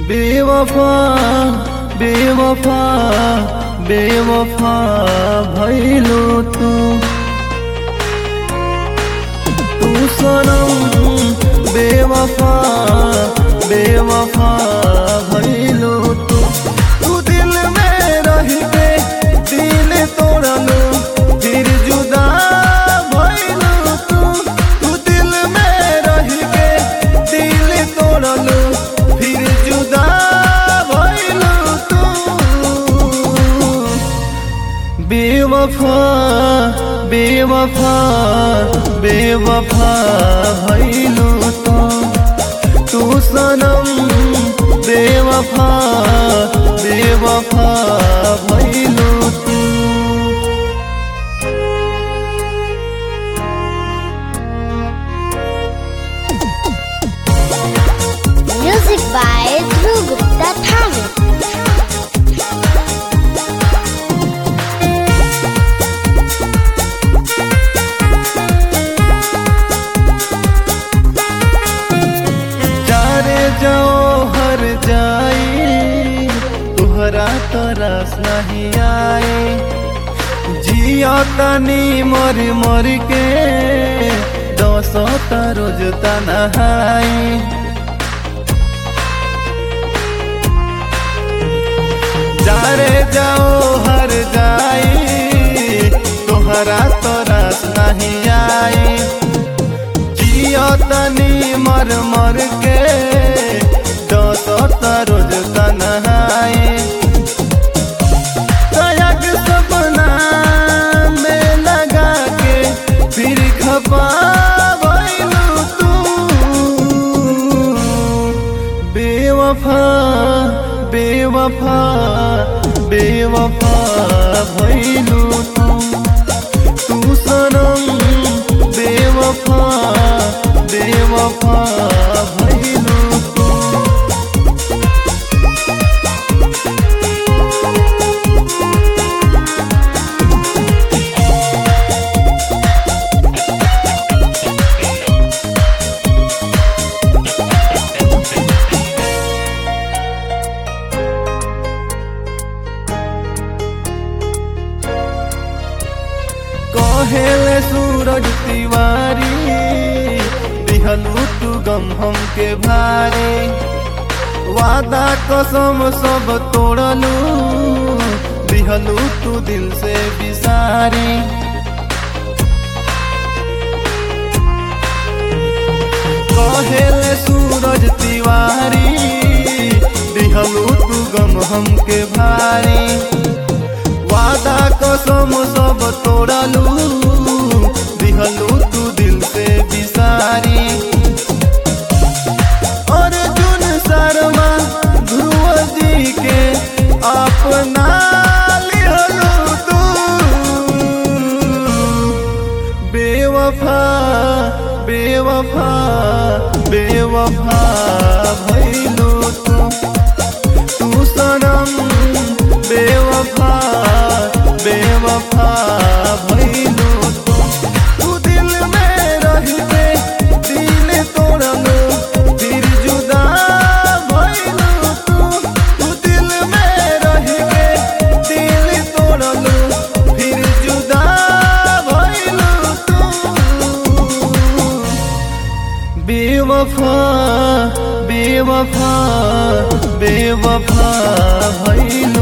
बेवफा बेवफा बेवफा भइलो तू सनम बेवफा बेवफा भइलो तू दिल में रह के दिल तोड़लो फिर जुदा भइलो तू दिल में रह के दिल तोड़लो फिर जुदा भइलो तू बेवफा बेवफा बेवफा भइलो तू सनम बेवफा बेवफा भइलो तू Music by Dhruv Gupta Thane. जाओ हर जाई तुहरा तरस नहीं आए जिया तनी मर मर के दस रोज तनहाई जाओ हर जाई तुहरा तरस नहीं आए जिया तनी मर मर के रोज तन्हाई तयक सपना में लगा के फिर खपा तू बेवफा बेवफा बेवफा भइलू तू सनम बेवफा बेवफा भइलू कहेले सूरज तिवारी दिहलू तू गम हमके भारी वादा कसम सब तोड़लू दिहलू तू दिल से बिसारी कहेले सूरज तिवारी दिहलू तू गम हमके भारी वादा कसम सब तोड़लू दिहलू तू दिल से बिसारी अर्जुन शर्मा ध्रुव जी के अपना लिहलू तू बेवफा बेवफा बेवफा भइलू तू सनम बेवफा बेवफा भइलू तू दिल में रह के दिल तोड़लो फिर जुदा भइलू तू दिल में रह के दिल तोड़लो फिर जुदा भइलू तू बेवफा बेवफा बेवफा भइलू